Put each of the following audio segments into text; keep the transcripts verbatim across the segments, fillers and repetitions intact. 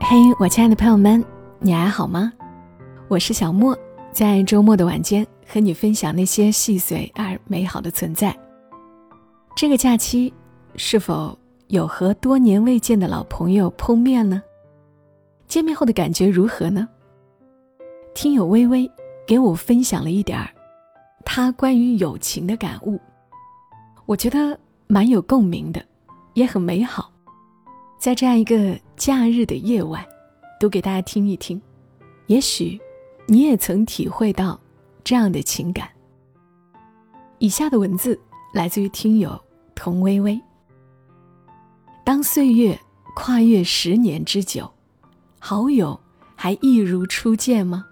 嘿，我亲爱的朋友们，你还好吗？我是小莫，在周末的晚间和你分享那些细碎而美好的存在。这个假期是否有和多年未见的老朋友碰面呢？见面后的感觉如何呢？听友微微给我分享了一点儿他关于友情的感悟，我觉得蛮有共鸣的，也很美好。在这样一个假日的夜晚，读给大家听一听，也许你也曾体会到这样的情感。以下的文字来自于听友童微微。当岁月跨越十年之久，好友还一如初见吗？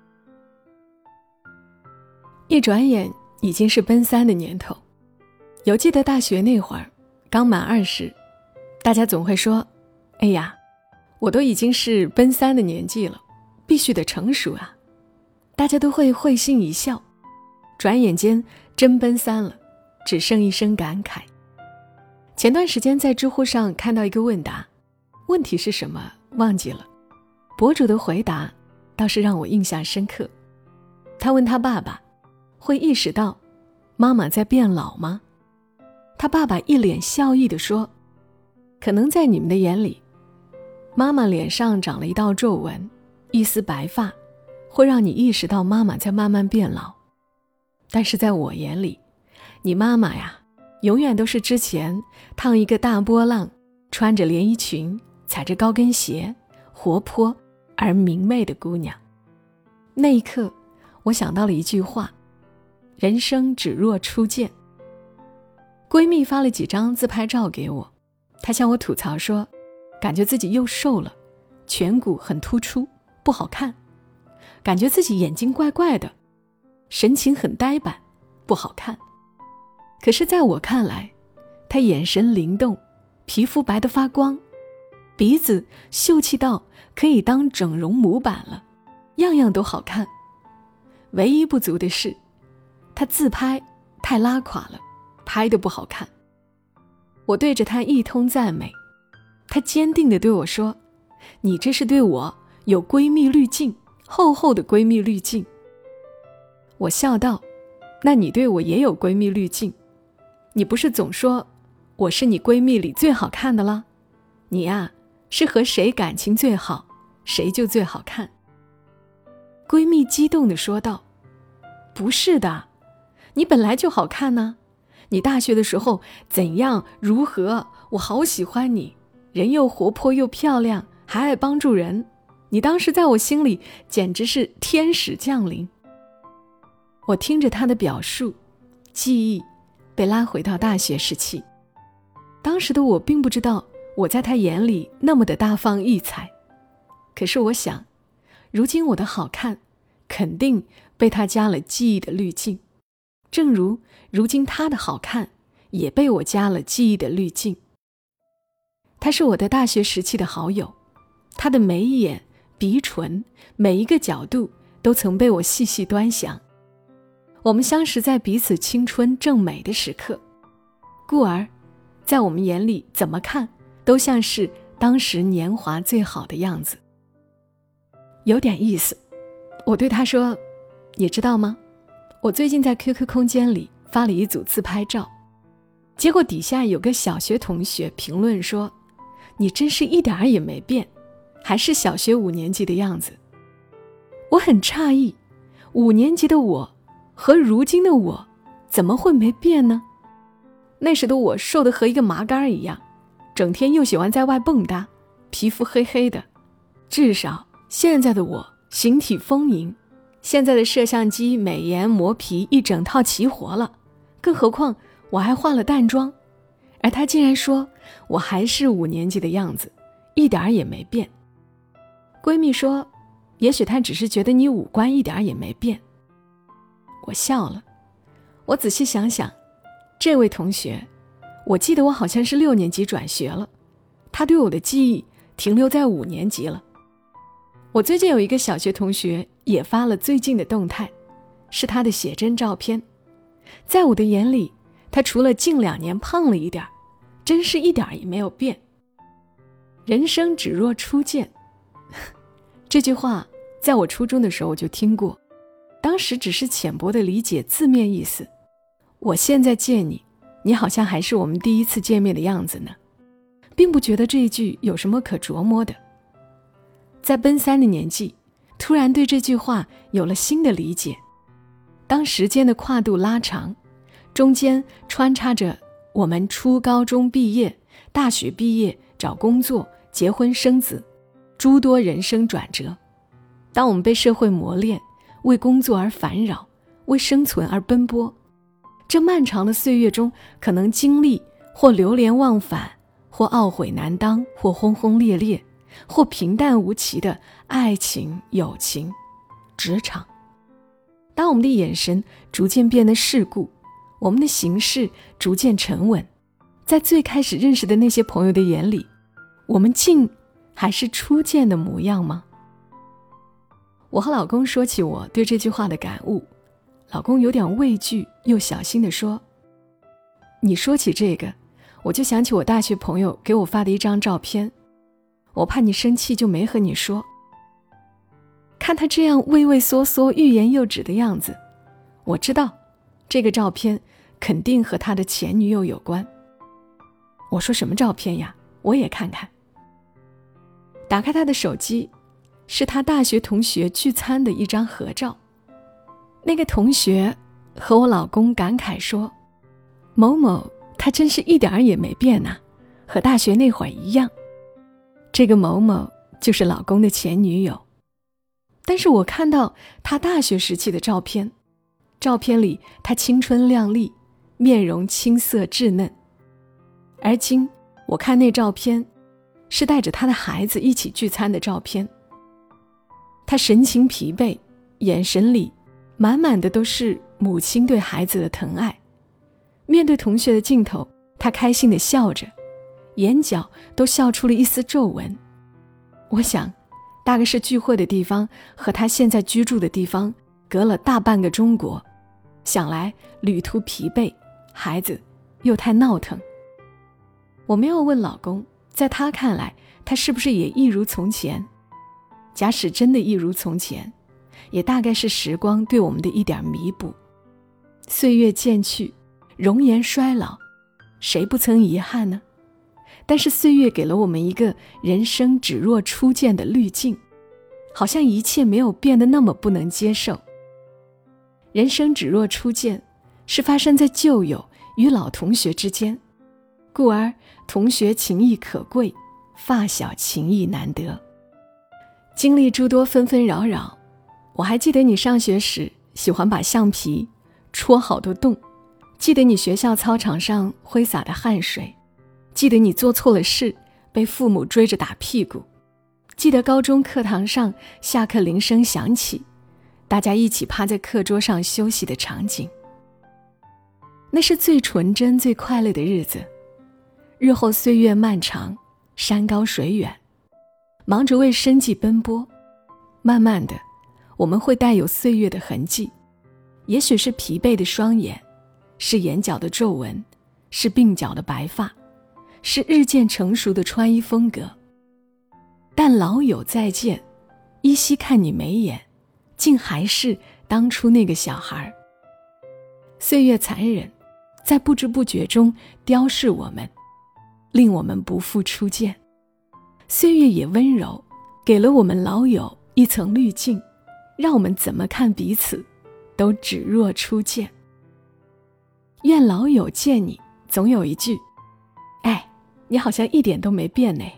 一转眼已经是奔三的年头，犹记得大学那会儿刚满二十，大家总会说，哎呀，我都已经是奔三的年纪了，必须得成熟啊。大家都会会心一笑，转眼间真奔三了，只剩一声感慨。前段时间在知乎上看到一个问答，问题是什么忘记了，博主的回答倒是让我印象深刻。他问他爸爸，会意识到妈妈在变老吗？他爸爸一脸笑意地说，可能在你们的眼里，妈妈脸上长了一道皱纹，一丝白发，会让你意识到妈妈在慢慢变老。但是在我眼里，你妈妈呀，永远都是之前烫一个大波浪，穿着连衣裙，踩着高跟鞋，活泼而明媚的姑娘。那一刻，我想到了一句话，人生只若初见。闺蜜发了几张自拍照给我，她向我吐槽说，感觉自己又瘦了，颧骨很突出，不好看，感觉自己眼睛怪怪的，神情很呆板，不好看。可是在我看来，她眼神灵动，皮肤白得发光，鼻子秀气到可以当整容模板了，样样都好看。唯一不足的是，她自拍太拉垮了，拍得不好看。我对着她一通赞美，她坚定地对我说，你这是对我有闺蜜滤镜，厚厚的闺蜜滤镜。我笑道，那你对我也有闺蜜滤镜，你不是总说我是你闺蜜里最好看的了？你呀，是和谁感情最好，谁就最好看。闺蜜激动地说道，不是的，你本来就好看呢、啊。你大学的时候怎样如何，我好喜欢你，人又活泼又漂亮，还爱帮助人，你当时在我心里简直是天使降临。我听着她的表述，记忆被拉回到大学时期。当时的我并不知道我在她眼里那么的大放异彩，可是我想，如今我的好看肯定被她加了记忆的滤镜，正如如今她的好看也被我加了记忆的滤镜。她是我的大学时期的好友，她的眉眼鼻唇每一个角度都曾被我细细端详。我们相识在彼此青春正美的时刻，故而在我们眼里怎么看都像是当时年华最好的样子。有点意思，我对她说，你知道吗，我最近在 Q Q 空间里发了一组自拍照，结果底下有个小学同学评论说，你真是一点儿也没变，还是小学五年级的样子。我很诧异，五年级的我和如今的我怎么会没变呢？那时的我瘦得和一个麻杆一样，整天又喜欢在外蹦跶，皮肤黑黑的。至少现在的我形体丰盈，现在的摄像机、美颜、磨皮一整套齐活了，更何况我还化了淡妆。而她竟然说我还是五年级的样子，一点儿也没变。闺蜜说，也许她只是觉得你五官一点儿也没变。我笑了，我仔细想想，这位同学，我记得我好像是六年级转学了，他对我的记忆停留在五年级了。我最近有一个小学同学也发了最近的动态，是他的写真照片。在我的眼里，他除了近两年胖了一点，真是一点也没有变。人生只若初见， 这句话在我初中的时候就听过，当时只是浅薄的理解字面意思。我现在见你，你好像还是我们第一次见面的样子呢，并不觉得这一句有什么可琢磨的。在奔三的年纪，突然对这句话有了新的理解。当时间的跨度拉长，中间穿插着我们初高中毕业、大学毕业、找工作、结婚生子，诸多人生转折。当我们被社会磨练，为工作而烦扰，为生存而奔波，这漫长的岁月中，可能经历或流连忘返，或懊悔难当，或轰轰烈烈，或平淡无奇的爱情、友情、职场。当我们的眼神逐渐变得世故，我们的行事逐渐沉稳，在最开始认识的那些朋友的眼里，我们竟还是初见的模样吗？我和老公说起我对这句话的感悟，老公有点畏惧又小心地说，你说起这个，我就想起我大学朋友给我发的一张照片，我怕你生气就没和你说。看他这样畏畏缩缩、欲言又止的样子，我知道这个照片肯定和他的前女友有关。我说什么照片呀？我也看看。打开他的手机，是他大学同学聚餐的一张合照。那个同学和我老公感慨说，某某他真是一点儿也没变呐、啊，和大学那会儿一样。这个某某就是老公的前女友。但是我看到他大学时期的照片，照片里他青春靓丽，面容青涩稚嫩。而今我看那照片，是带着他的孩子一起聚餐的照片。他神情疲惫，眼神里满满的都是母亲对孩子的疼爱。面对同学的镜头，他开心地笑着，眼角都笑出了一丝皱纹。我想大概是聚会的地方和他现在居住的地方隔了大半个中国，想来旅途疲惫，孩子又太闹腾。我没有问老公，在他看来他是不是也一如从前。假使真的一如从前，也大概是时光对我们的一点弥补。岁月渐去，容颜衰老，谁不曾遗憾呢？但是岁月给了我们一个人生只若初见的滤镜，好像一切没有变得那么不能接受。人生只若初见，是发生在旧友与老同学之间，故而同学情谊可贵，发小情谊难得。经历诸多纷纷扰扰，我还记得你上学时喜欢把橡皮戳好多洞，记得你学校操场上挥洒的汗水，记得你做错了事被父母追着打屁股，记得高中课堂上下课铃声响起，大家一起趴在课桌上休息的场景。那是最纯真最快乐的日子。日后岁月漫长，山高水远，忙着为生计奔波，慢慢的我们会带有岁月的痕迹，也许是疲惫的双眼，是眼角的皱纹，是鬓角的白发，是日渐成熟的穿衣风格。但老友再见，依稀看你眉眼，竟还是当初那个小孩。岁月残忍，在不知不觉中雕饰我们，令我们不复初见。岁月也温柔，给了我们老友一层滤镜，让我们怎么看彼此都只若初见。愿老友见你总有一句，哎，你好像一点都没变呢。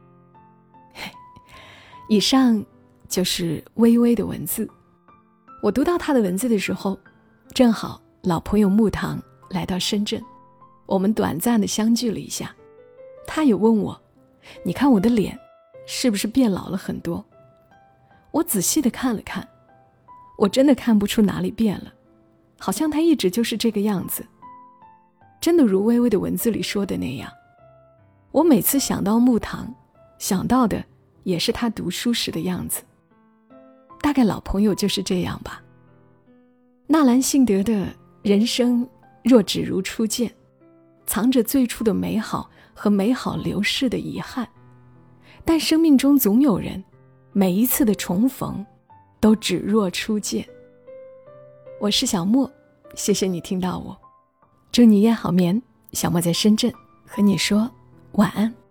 以上就是微微的文字。我读到他的文字的时候，正好老朋友木堂来到深圳，我们短暂的相聚了一下。他也问我，你看我的脸是不是变老了很多？我仔细的看了看，我真的看不出哪里变了，好像他一直就是这个样子。真的如微微的文字里说的那样，我每次想到木堂，想到的也是他读书时的样子。大概老朋友就是这样吧。纳兰性德的人生若只如初见，藏着最初的美好和美好流逝的遗憾。但生命中总有人， 每一次的重逢都只若初见。我是小莫，谢谢你听到我，祝你夜好眠。小莫在深圳和你说晚安。